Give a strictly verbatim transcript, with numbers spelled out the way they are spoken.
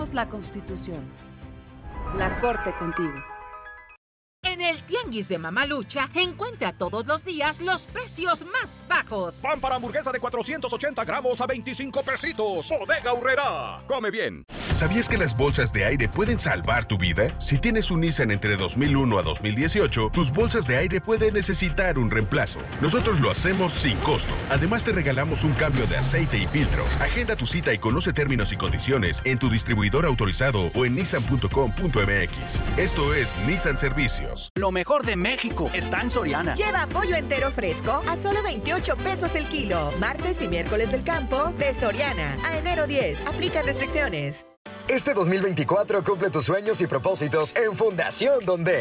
Respetamos la Constitución. La Corte contigo. En el Tianguis de Mamalucha, encuentra todos los días los precios más bajos. Pan para hamburguesa de cuatrocientos ochenta gramos a veinticinco pesitos. Bodega Aurrerá. Come bien. ¿Sabías que las bolsas de aire pueden salvar tu vida? Si tienes un Nissan entre dos mil uno a dos mil dieciocho, tus bolsas de aire pueden necesitar un reemplazo. Nosotros lo hacemos sin costo. Además, te regalamos un cambio de aceite y filtros. Agenda tu cita y conoce términos y condiciones en tu distribuidor autorizado o en nissan punto com punto m x. Esto es Nissan Servicios. Lo mejor de México está en Soriana. Lleva pollo entero fresco a solo veintiocho pesos el kilo. Martes y miércoles del campo de Soriana. A enero diez. Aplica restricciones. Este dos mil veinticuatro cumple tus sueños y propósitos en Fundación Don D.